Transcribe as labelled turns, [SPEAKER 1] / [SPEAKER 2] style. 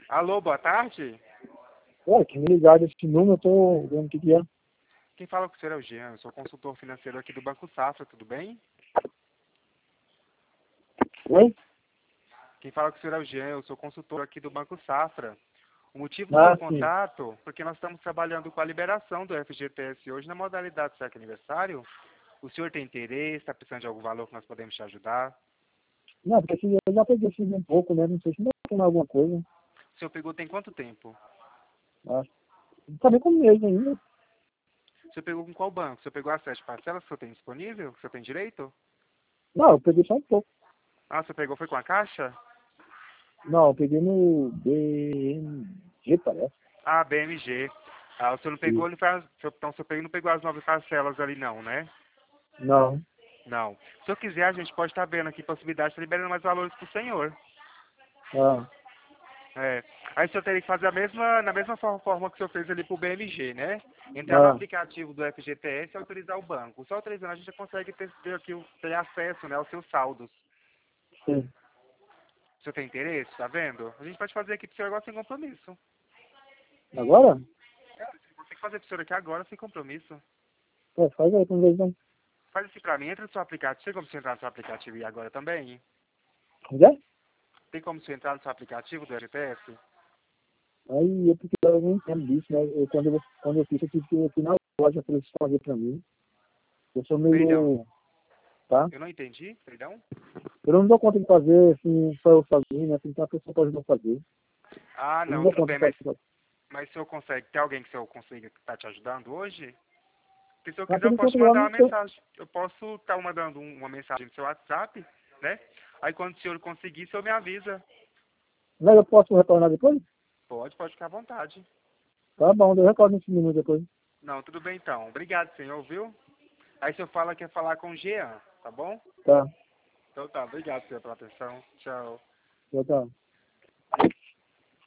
[SPEAKER 1] Alô, boa tarde.
[SPEAKER 2] Ué, que me ligaram esse número, eu tô vendo o que é.
[SPEAKER 1] Quem fala com o senhor é o Jean, eu sou consultor financeiro aqui do Banco Safra, tudo bem?
[SPEAKER 2] Oi?
[SPEAKER 1] Quem fala com o senhor é o Jean, eu sou consultor aqui do Banco Safra. O motivo do meu
[SPEAKER 2] Ah, sim.
[SPEAKER 1] contato, porque nós estamos trabalhando com a liberação do FGTS hoje na modalidade cheque aniversário. O senhor tem interesse, está precisando de algum valor que nós podemos te ajudar?
[SPEAKER 2] Não, porque eu já peguei esse um pouco, né? Não sei se ainda tem alguma coisa.
[SPEAKER 1] O senhor pegou tem quanto tempo?
[SPEAKER 2] Acho. Tá bem com mês ainda.
[SPEAKER 1] O senhor pegou com qual banco? O senhor pegou as 7 parcelas que o senhor tem disponível? Que o senhor tem direito?
[SPEAKER 2] Não, eu peguei só um pouco.
[SPEAKER 1] Ah, o senhor pegou foi com a Caixa?
[SPEAKER 2] Não, eu peguei no BMG, parece.
[SPEAKER 1] Ah, BMG. Ah, o senhor não pegou,
[SPEAKER 2] Isso.
[SPEAKER 1] ele faz, então o senhor não pegou as 9 parcelas ali não, né?
[SPEAKER 2] Não.
[SPEAKER 1] Não. Se o senhor quiser, a gente pode estar vendo aqui possibilidade de liberando mais valores para o senhor.
[SPEAKER 2] Ah,
[SPEAKER 1] É. Aí o senhor teria que fazer na mesma forma que o senhor fez ali para o BMG, né? Entrar no
[SPEAKER 2] ah,
[SPEAKER 1] aplicativo do FGTS e autorizar o banco. Só autorizando a gente já consegue ter aqui, ter acesso, né, aos seus saldos.
[SPEAKER 2] sim.
[SPEAKER 1] O senhor tem interesse, tá vendo? A gente pode fazer aqui para o senhor agora sem compromisso.
[SPEAKER 2] Agora?
[SPEAKER 1] Tem que fazer para o senhor aqui agora sem compromisso.
[SPEAKER 2] É, faz aí, com vez não.
[SPEAKER 1] Faz isso para mim, entra no seu aplicativo. Tem como você entrar no seu aplicativo e agora também?
[SPEAKER 2] Já?
[SPEAKER 1] Tem como você entrar no seu aplicativo do FGTS?
[SPEAKER 2] Aí eu não entendo disso, né? Quando eu fiz, eu tive que ir aqui na loja para eles fazer pra mim. Eu sou
[SPEAKER 1] Perdão,
[SPEAKER 2] meio. Tá?
[SPEAKER 1] eu não entendi, perdão.
[SPEAKER 2] Eu não dou conta de fazer, assim, só eu sozinho, né? Tem que ter uma pessoa para ajudar a fazer.
[SPEAKER 1] Ah,
[SPEAKER 2] Eu não
[SPEAKER 1] não,
[SPEAKER 2] dou
[SPEAKER 1] tudo
[SPEAKER 2] conta
[SPEAKER 1] bem,
[SPEAKER 2] de fazer.
[SPEAKER 1] mas o senhor consegue, tem alguém que o senhor consiga que está te ajudando hoje? Se o senhor
[SPEAKER 2] Mas
[SPEAKER 1] quiser,
[SPEAKER 2] por
[SPEAKER 1] eu posso
[SPEAKER 2] enquanto
[SPEAKER 1] te
[SPEAKER 2] agora
[SPEAKER 1] mandar
[SPEAKER 2] não
[SPEAKER 1] uma
[SPEAKER 2] sei.
[SPEAKER 1] mensagem. Eu posso estar mandando uma mensagem no seu WhatsApp, né? Aí quando o senhor conseguir, o senhor me avisa.
[SPEAKER 2] Mas eu posso retornar depois?
[SPEAKER 1] Pode ficar à vontade.
[SPEAKER 2] Tá bom, eu retorno nesse minuto depois.
[SPEAKER 1] Não, tudo bem então. Obrigado, senhor, viu? Aí o senhor fala que quer falar com o Jean, tá bom?
[SPEAKER 2] Tá,
[SPEAKER 1] Então tá, obrigado, senhor, pela atenção. Tchau.
[SPEAKER 2] já tá.